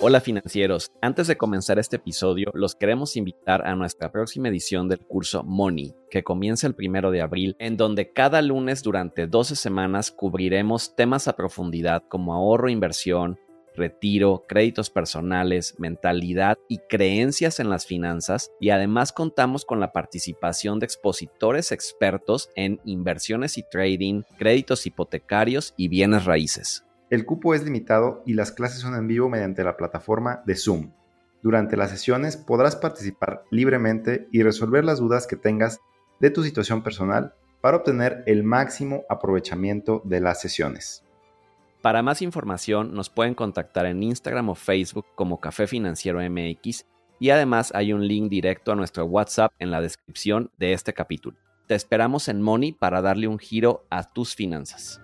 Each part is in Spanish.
Hola financieros, antes de comenzar este episodio, los queremos invitar a nuestra próxima edición del curso Money, que comienza el 1 de abril, en donde cada lunes durante 12 semanas cubriremos temas a profundidad como ahorro, inversión, retiro, créditos personales, mentalidad y creencias en las finanzas, y además contamos con la participación de expositores expertos en inversiones y trading, créditos hipotecarios y bienes raíces. El cupo es limitado y las clases son en vivo mediante la plataforma de Zoom. Durante las sesiones podrás participar libremente y resolver las dudas que tengas de tu situación personal para obtener el máximo aprovechamiento de las sesiones. Para más información nos pueden contactar en Instagram o Facebook como Café Financiero MX y además hay un link directo a nuestro WhatsApp en la descripción de este capítulo. Te esperamos en Money para darle un giro a tus finanzas.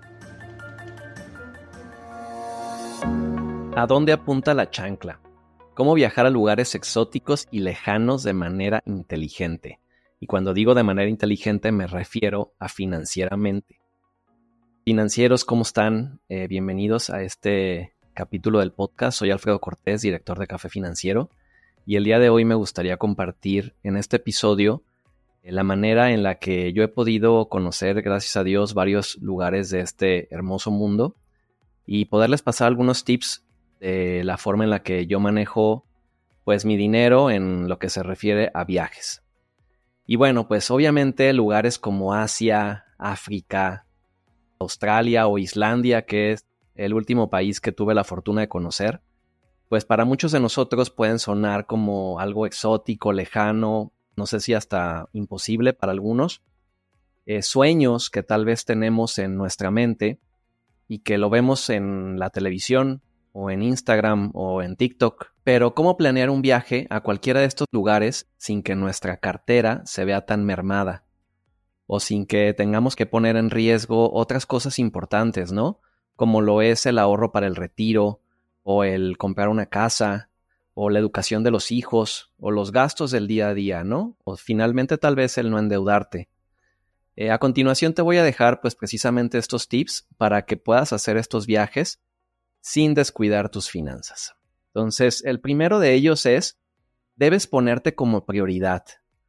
¿A dónde apunta la chancla? ¿Cómo viajar a lugares exóticos y lejanos de manera inteligente? Y cuando digo de manera inteligente me refiero a financieramente. Financieros, ¿cómo están? Bienvenidos a este capítulo del podcast. Soy Alfredo Cortés, director de Café Financiero, y el día de hoy me gustaría compartir en este episodio la manera en la que yo he podido conocer, gracias a Dios, varios lugares de este hermoso mundo y poderles pasar algunos tips de la forma en la que yo manejo pues mi dinero en lo que se refiere a viajes. Y bueno, pues obviamente lugares como Asia, África, Australia o Islandia, que es el último país que tuve la fortuna de conocer, pues para muchos de nosotros pueden sonar como algo exótico, lejano, no sé si hasta imposible para algunos, sueños que tal vez tenemos en nuestra mente y que lo vemos en la televisión o en Instagram o en TikTok, pero ¿cómo planear un viaje a cualquiera de estos lugares sin que nuestra cartera se vea tan mermada? O sin que tengamos que poner en riesgo otras cosas importantes, ¿no? Como lo es el ahorro para el retiro, o el comprar una casa, o la educación de los hijos, o los gastos del día a día, ¿no? O finalmente tal vez el no endeudarte. A continuación te voy a dejar pues precisamente estos tips para que puedas hacer estos viajes sin descuidar tus finanzas. Entonces, el primero de ellos es, debes ponerte como prioridad.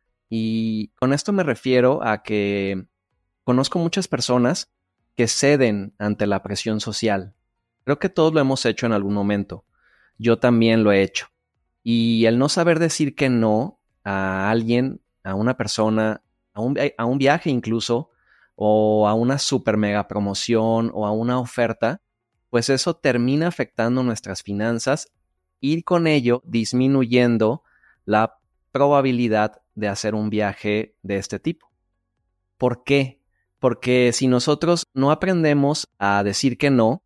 Y con esto me refiero a que conozco muchas personas que ceden ante la presión social. Creo que todos lo hemos hecho en algún momento. Yo también lo he hecho. Y el no saber decir que no a alguien, a una persona, a un viaje incluso, o a una super mega promoción o a una oferta, pues eso termina afectando nuestras finanzas y con ello disminuyendo la probabilidad de hacer un viaje de este tipo. ¿Por qué? Porque si nosotros no aprendemos a decir que no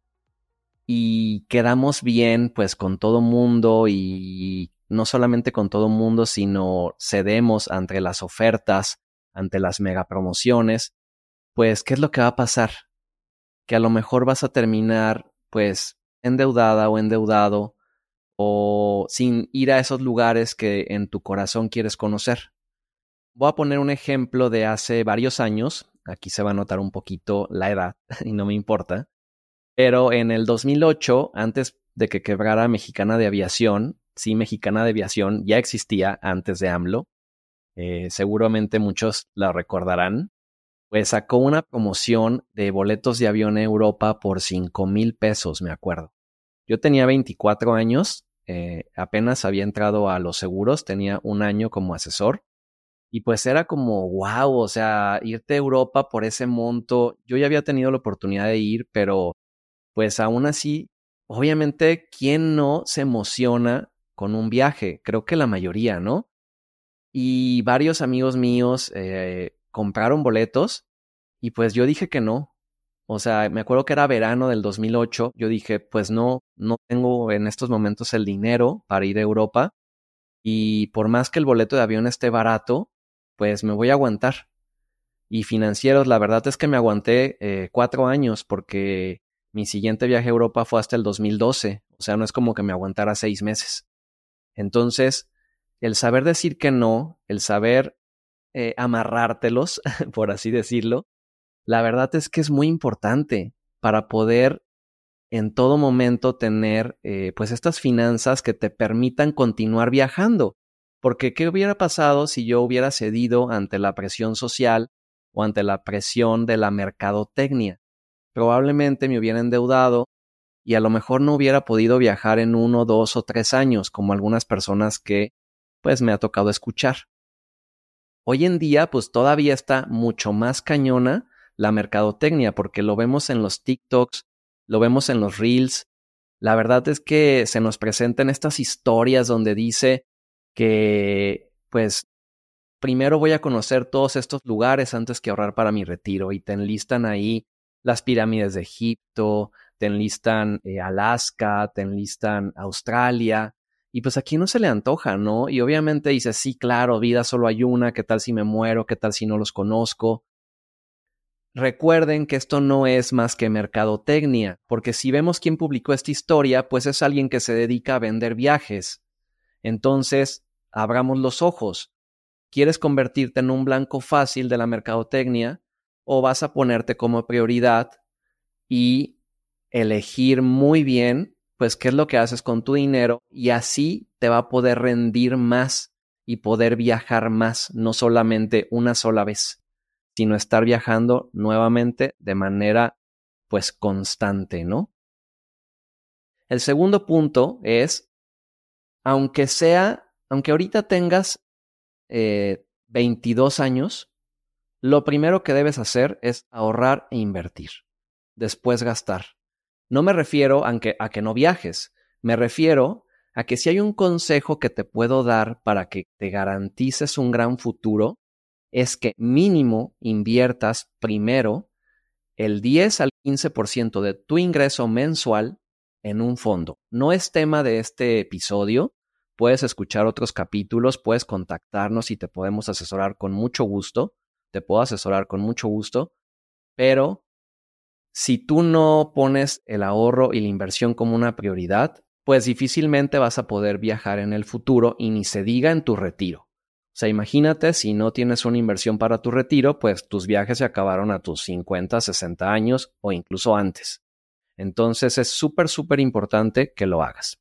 y quedamos bien pues con todo mundo y no solamente con todo mundo, sino cedemos ante las ofertas, ante las mega promociones, pues ¿qué es lo que va a pasar? Que a lo mejor vas a terminar pues endeudada o endeudado o sin ir a esos lugares que en tu corazón quieres conocer. Voy a poner un ejemplo de hace varios años. Aquí se va a notar un poquito la edad y no me importa. Pero en el 2008, antes de que quebrara Mexicana de Aviación, sí, Mexicana de Aviación ya existía antes de AMLO. Seguramente muchos la recordarán. Pues sacó una promoción de boletos de avión a Europa por 5,000 pesos, me acuerdo. Yo tenía 24 años, apenas había entrado a los seguros, tenía un año como asesor. Y pues era como, wow, o sea, irte a Europa por ese monto. Yo ya había tenido la oportunidad de ir, pero pues aún así, obviamente, ¿quién no se emociona con un viaje? Creo que la mayoría, ¿no? Y varios amigos míos compraron boletos y pues yo dije que no. O sea, me acuerdo que era verano del 2008. Yo dije, pues no tengo en estos momentos el dinero para ir a Europa. Y por más que el boleto de avión esté barato, pues me voy a aguantar. Y financieros, la verdad es que me aguanté 4 años porque mi siguiente viaje a Europa fue hasta el 2012. O sea, no es como que me aguantara 6 meses. Entonces, el saber decir que no, el saber amarrártelos, por así decirlo, la verdad es que es muy importante para poder en todo momento tener pues estas finanzas que te permitan continuar viajando. Porque ¿qué hubiera pasado si yo hubiera cedido ante la presión social o ante la presión de la mercadotecnia? Probablemente me hubiera endeudado y a lo mejor no hubiera podido viajar en 1, 2 o 3 años, como algunas personas que pues me ha tocado escuchar. Hoy en día pues todavía está mucho más cañona la mercadotecnia, porque lo vemos en los TikToks, lo vemos en los Reels. La verdad es que se nos presentan estas historias donde dice que pues primero voy a conocer todos estos lugares antes que ahorrar para mi retiro, y te enlistan ahí las pirámides de Egipto, te enlistan Alaska, te enlistan Australia, y pues aquí no se le antoja, ¿no? Y obviamente dices, sí, claro, vida solo hay una, ¿qué tal si me muero? ¿Qué tal si no los conozco? Recuerden que esto no es más que mercadotecnia, porque si vemos quién publicó esta historia, pues es alguien que se dedica a vender viajes. Entonces, abramos los ojos. ¿Quieres convertirte en un blanco fácil de la mercadotecnia o vas a ponerte como prioridad y elegir muy bien, pues, qué es lo que haces con tu dinero, y así te va a poder rendir más y poder viajar más, no solamente una sola vez, sino estar viajando nuevamente de manera, pues, constante, ¿no? El segundo punto es, aunque ahorita tengas 22 años, lo primero que debes hacer es ahorrar e invertir, después gastar. No me refiero a que no viajes, me refiero a que si hay un consejo que te puedo dar para que te garantices un gran futuro, es que mínimo inviertas primero el 10 al 15% de tu ingreso mensual en un fondo. No es tema de este episodio. Puedes escuchar otros capítulos, puedes contactarnos y te podemos asesorar con mucho gusto. Te puedo asesorar con mucho gusto, pero si tú no pones el ahorro y la inversión como una prioridad, pues difícilmente vas a poder viajar en el futuro, y ni se diga en tu retiro. O sea, imagínate, si no tienes una inversión para tu retiro, pues tus viajes se acabaron a tus 50, 60 años o incluso antes. Entonces es súper, súper importante que lo hagas.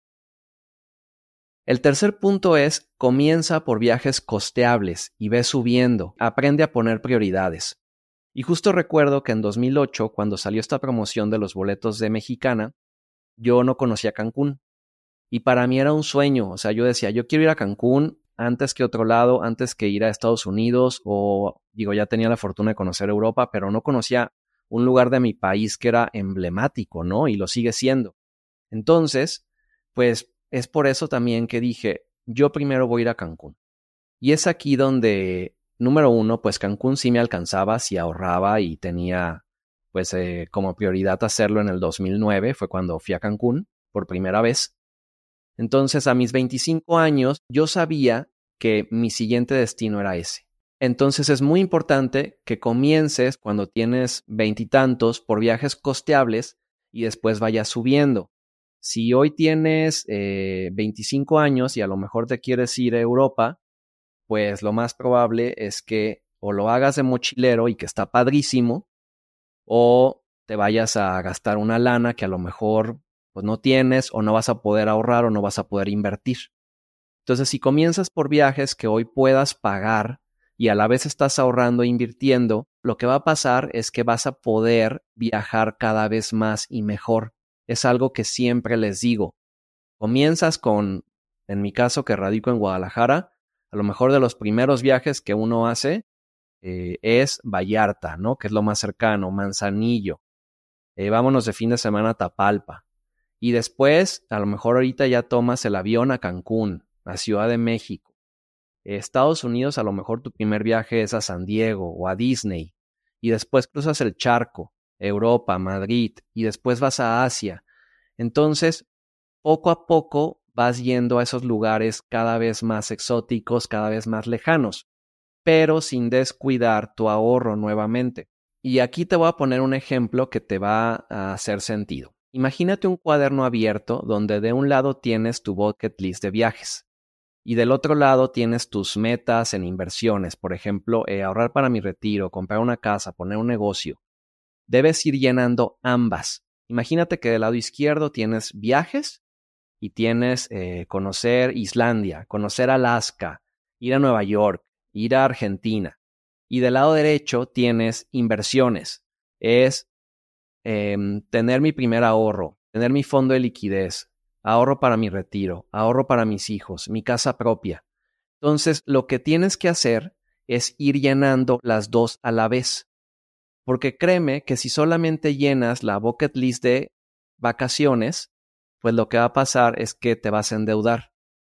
El tercer punto es, comienza por viajes costeables y ve subiendo. Aprende a poner prioridades. Y justo recuerdo que en 2008, cuando salió esta promoción de los boletos de Mexicana, yo no conocía Cancún. Y para mí era un sueño. O sea, yo decía, yo quiero ir a Cancún antes que otro lado, antes que ir a Estados Unidos, o digo, ya tenía la fortuna de conocer Europa, pero no conocía un lugar de mi país que era emblemático, ¿no? Y lo sigue siendo. Entonces, pues es por eso también que dije, yo primero voy a ir a Cancún. Y es aquí donde, número uno, pues Cancún sí me alcanzaba si ahorraba y tenía pues como prioridad hacerlo en el 2009, fue cuando fui a Cancún por primera vez. Entonces a mis 25 años yo sabía que mi siguiente destino era ese. Entonces es muy importante que comiences cuando tienes veintitantos por viajes costeables y después vayas subiendo. Si hoy tienes 25 años y a lo mejor te quieres ir a Europa, pues lo más probable es que o lo hagas de mochilero y que está padrísimo, o te vayas a gastar una lana que a lo mejor pues no tienes, o no vas a poder ahorrar, o no vas a poder invertir. Entonces, si comienzas por viajes que hoy puedas pagar y a la vez estás ahorrando e invirtiendo, lo que va a pasar es que vas a poder viajar cada vez más y mejor. Es algo que siempre les digo. Comienzas con, en mi caso que radico en Guadalajara, a lo mejor de los primeros viajes que uno hace es Vallarta, ¿no? Que es lo más cercano, Manzanillo. Vámonos de fin de semana a Tapalpa. Y después, a lo mejor ahorita ya tomas el avión a Cancún, a Ciudad de México. Estados Unidos, a lo mejor tu primer viaje es a San Diego o a Disney. Y después cruzas el charco, Europa, Madrid, y después vas a Asia. Entonces, poco a poco vas yendo a esos lugares cada vez más exóticos, cada vez más lejanos, pero sin descuidar tu ahorro nuevamente. Y aquí te voy a poner un ejemplo que te va a hacer sentido. Imagínate un cuaderno abierto donde de un lado tienes tu bucket list de viajes y del otro lado tienes tus metas en inversiones, por ejemplo, ahorrar para mi retiro, comprar una casa, poner un negocio. Debes ir llenando ambas, Imagínate que del lado izquierdo tienes viajes y tienes conocer Islandia, conocer Alaska, ir a Nueva York, ir a Argentina. Y del lado derecho tienes inversiones. Es tener mi primer ahorro, tener mi fondo de liquidez, ahorro para mi retiro, ahorro para mis hijos, mi casa propia. Entonces, lo que tienes que hacer es ir llenando las dos a la vez. Porque créeme que si solamente llenas la bucket list de vacaciones, pues lo que va a pasar es que te vas a endeudar.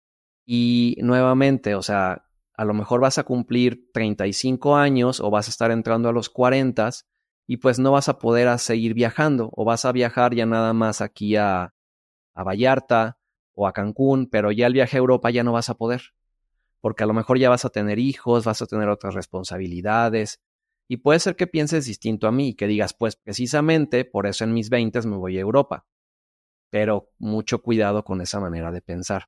Y nuevamente, o sea, a lo mejor vas a cumplir 35 años o vas a estar entrando a los 40 y pues no vas a poder seguir viajando o vas a viajar ya nada más aquí a Vallarta o a Cancún, pero ya el viaje a Europa ya no vas a poder, porque a lo mejor ya vas a tener hijos, vas a tener otras responsabilidades y puede ser que pienses distinto a mí y que digas, pues precisamente por eso en mis 20 me voy a Europa, pero mucho cuidado con esa manera de pensar.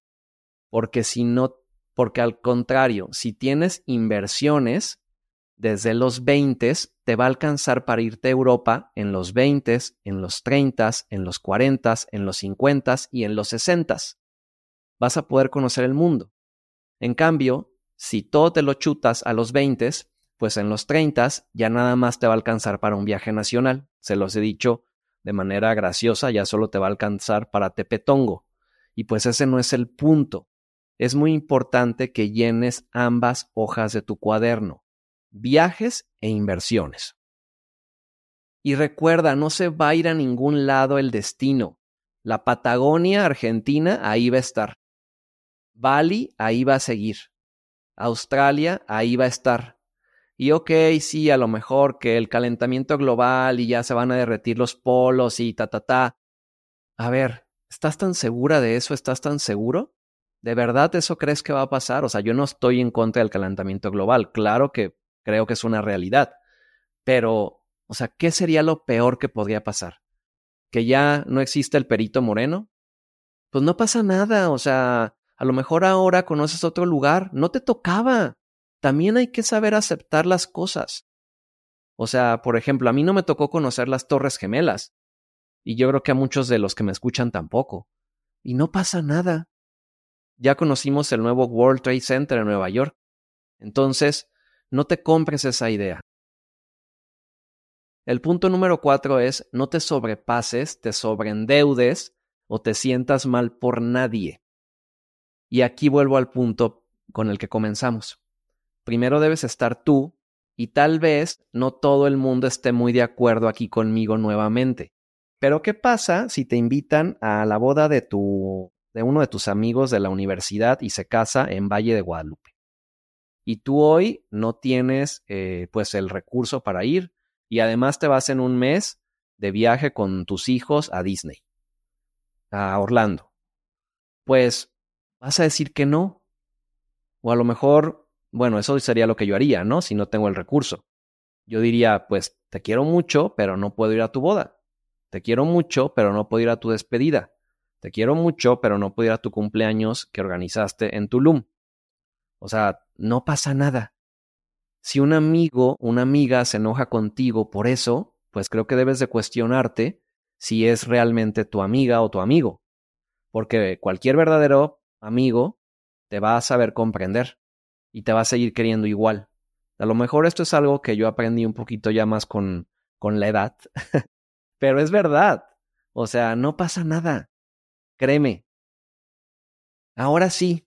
Porque al contrario, si tienes inversiones desde los 20, te va a alcanzar para irte a Europa en los 20, en los 30, en los 40, en los 50 y en los 60. Vas a poder conocer el mundo. En cambio, si todo te lo chutas a los 20, pues en los 30 ya nada más te va a alcanzar para un viaje nacional. Se los he dicho de manera graciosa, ya solo te va a alcanzar para Tepetongo. Y pues ese no es el punto. Es muy importante que llenes ambas hojas de tu cuaderno, viajes e inversiones. Y recuerda, no se va a ir a ningún lado el destino. La Patagonia, Argentina, ahí va a estar. Bali, ahí va a seguir. Australia, ahí va a estar. Y ok, sí, a lo mejor que el calentamiento global y ya se van a derretir los polos y ta. A ver, ¿estás tan segura de eso? ¿Estás tan seguro? ¿De verdad eso crees que va a pasar? O sea, yo no estoy en contra del calentamiento global. Claro que creo que es una realidad. Pero, o sea, ¿qué sería lo peor que podría pasar? ¿Que ya no existe el perito moreno? Pues no pasa nada. O sea, a lo mejor ahora conoces otro lugar. No te tocaba. También hay que saber aceptar las cosas. O sea, por ejemplo, a mí no me tocó conocer las Torres Gemelas. Y yo creo que a muchos de los que me escuchan tampoco. Y no pasa nada. Ya conocimos el nuevo World Trade Center en Nueva York. Entonces, no te compres esa idea. El punto número 4 es no te sobrepases, te sobreendeudes o te sientas mal por nadie. Y aquí vuelvo al punto con el que comenzamos. Primero debes estar tú y tal vez no todo el mundo esté muy de acuerdo aquí conmigo nuevamente. Pero ¿qué pasa si te invitan a la boda de uno de tus amigos de la universidad y se casa en Valle de Guadalupe? Y tú hoy no tienes pues el recurso para ir y además te vas en un mes de viaje con tus hijos a Disney, a Orlando. Pues vas a decir que no. O a lo mejor, bueno, eso sería lo que yo haría, ¿no? Si no tengo el recurso. Yo diría, pues te quiero mucho, pero no puedo ir a tu boda. Te quiero mucho, pero no puedo ir a tu despedida. Te quiero mucho, pero no puedo ir a tu cumpleaños que organizaste en Tulum. O sea, no pasa nada. Si un amigo, una amiga se enoja contigo por eso, pues creo que debes de cuestionarte si es realmente tu amiga o tu amigo. Porque cualquier verdadero amigo te va a saber comprender y te va a seguir queriendo igual. A lo mejor esto es algo que yo aprendí un poquito ya más con la edad, pero es verdad. O sea, no pasa nada. Créeme. Ahora sí,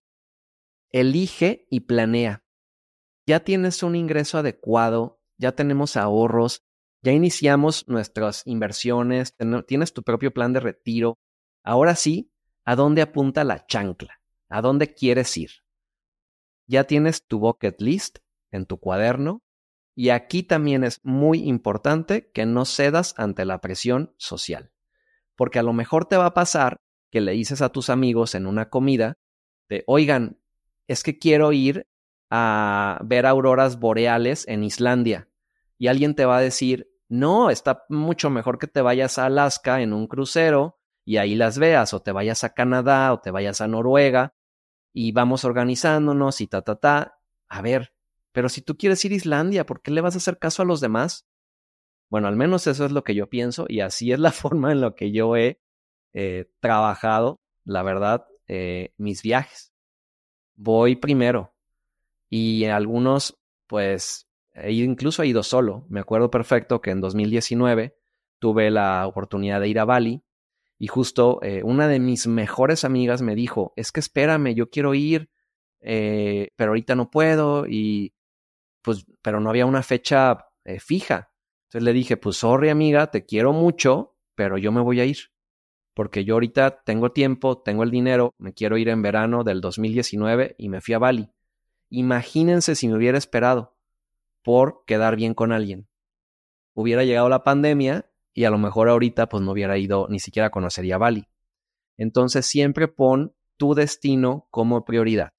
elige y planea. Ya tienes un ingreso adecuado, ya tenemos ahorros, ya iniciamos nuestras inversiones, tienes tu propio plan de retiro. Ahora sí, ¿a dónde apunta la chancla? ¿A dónde quieres ir? Ya tienes tu bucket list en tu cuaderno y aquí también es muy importante que no cedas ante la presión social, porque a lo mejor te va a pasar que le dices a tus amigos en una comida de, oigan, es que quiero ir a ver auroras boreales en Islandia. Y alguien te va a decir, no, está mucho mejor que te vayas a Alaska en un crucero y ahí las veas, o te vayas a Canadá o te vayas a Noruega y vamos organizándonos y ta. A ver, pero si tú quieres ir a Islandia, ¿por qué le vas a hacer caso a los demás? Bueno, al menos eso es lo que yo pienso y así es la forma en la que yo he trabajado, la verdad, mis viajes. Voy primero y algunos, pues, incluso he ido solo. Me acuerdo perfecto que en 2019 tuve la oportunidad de ir a Bali y justo una de mis mejores amigas me dijo, es que espérame, yo quiero ir, pero ahorita no puedo y pues, pero no había una fecha fija. Entonces le dije, pues sorry amiga, te quiero mucho, pero yo me voy a ir. Porque yo ahorita tengo tiempo, tengo el dinero, me quiero ir en verano del 2019 y me fui a Bali. Imagínense si me hubiera esperado por quedar bien con alguien. Hubiera llegado la pandemia y a lo mejor ahorita pues no hubiera ido, ni siquiera conocería Bali. Entonces siempre pon tu destino como prioridad.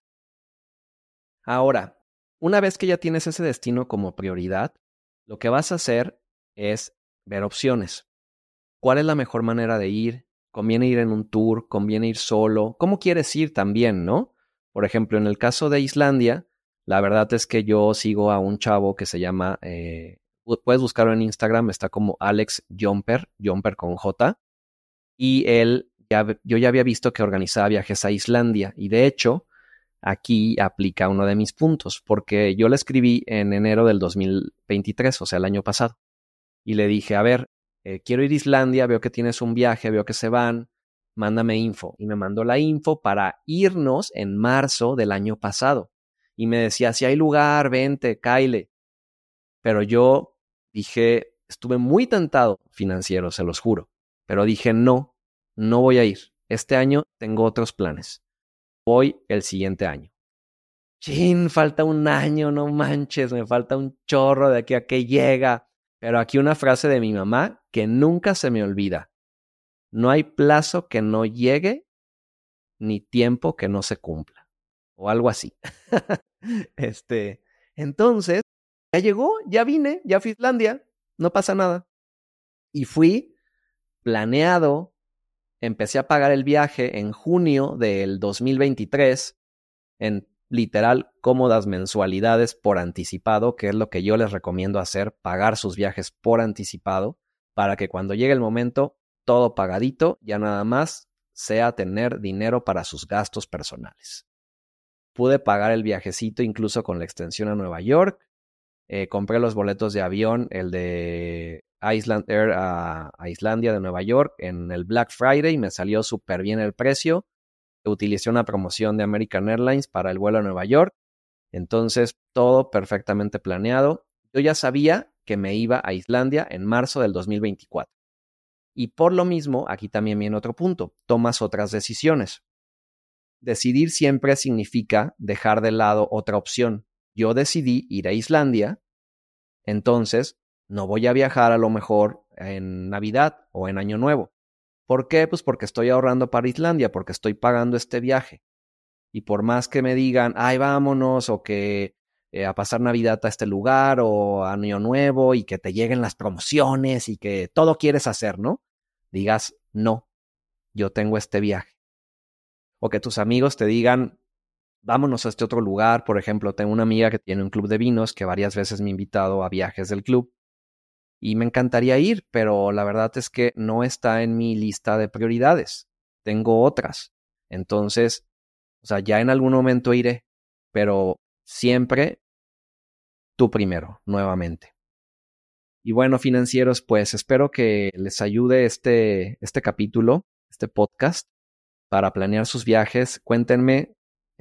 Ahora, una vez que ya tienes ese destino como prioridad, lo que vas a hacer es ver opciones. ¿Cuál es la mejor manera de ir? ¿Conviene ir en un tour? ¿Conviene ir solo? ¿Cómo quieres ir también, no? Por ejemplo, en el caso de Islandia, la verdad es que yo sigo a un chavo que se llama, puedes buscarlo en Instagram, está como Alex Jumper, Jumper con J, y yo ya había visto que organizaba viajes a Islandia, y de hecho, aquí aplica uno de mis puntos, porque yo le escribí en enero del 2023, o sea, el año pasado, y le dije, a ver, quiero ir a Islandia, veo que tienes un viaje, veo que se van, mándame info. Y me mandó la info para irnos en marzo del año pasado. Y me decía, si hay lugar, vente, cáile. Pero yo dije, estuve muy tentado financiero, se los juro. Pero dije, no, no voy a ir. Este año tengo otros planes. Voy el siguiente año. Chin, falta un año, no manches, me falta un chorro de aquí a que llega. Pero aquí una frase de mi mamá que nunca se me olvida. No hay plazo que no llegue, ni tiempo que no se cumpla. O algo así. Entonces, ya llegó, ya vine, ya fui a Islandia, no pasa nada. Y fui planeado, empecé a pagar el viaje en junio del 2023 en literal cómodas mensualidades por anticipado, que es lo que yo les recomiendo hacer, pagar sus viajes por anticipado, para que cuando llegue el momento, todo pagadito, ya nada más sea tener dinero para sus gastos personales. Pude pagar el viajecito incluso con la extensión a Nueva York, compré los boletos de avión, el de Iceland Air a Islandia de Nueva York en el Black Friday, me salió súper bien el precio. Utilicé una promoción de American Airlines para el vuelo a Nueva York. Entonces, todo perfectamente planeado. Yo ya sabía que me iba a Islandia en marzo del 2024. Y por lo mismo, aquí también viene otro punto. Tomas otras decisiones. Decidir siempre significa dejar de lado otra opción. Yo decidí ir a Islandia, entonces no voy a viajar a lo mejor en Navidad o en Año Nuevo. ¿Por qué? Pues porque estoy ahorrando para Islandia, porque estoy pagando este viaje. Y por más que me digan, ay, vámonos, o que a pasar Navidad a este lugar, o a Año Nuevo, y que te lleguen las promociones, y que todo quieres hacer, ¿no? Digas, no, yo tengo este viaje. O que tus amigos te digan, vámonos a este otro lugar. Por ejemplo, tengo una amiga que tiene un club de vinos que varias veces me ha invitado a viajes del club. Y me encantaría ir, pero la verdad es que no está en mi lista de prioridades. Tengo otras. Entonces, o sea, ya en algún momento iré, pero siempre tú primero, nuevamente. Y bueno, financieros, pues espero que les ayude este capítulo, este podcast, para planear sus viajes. Cuéntenme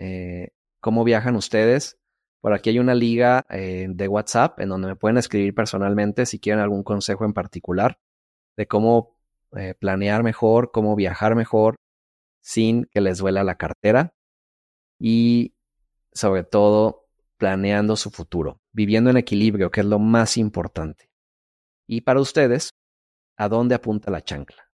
cómo viajan ustedes. Por aquí hay una liga de WhatsApp en donde me pueden escribir personalmente si quieren algún consejo en particular de cómo planear mejor, cómo viajar mejor sin que les duela la cartera y sobre todo planeando su futuro, viviendo en equilibrio, que es lo más importante. Y para ustedes, ¿a dónde apunta la chancla?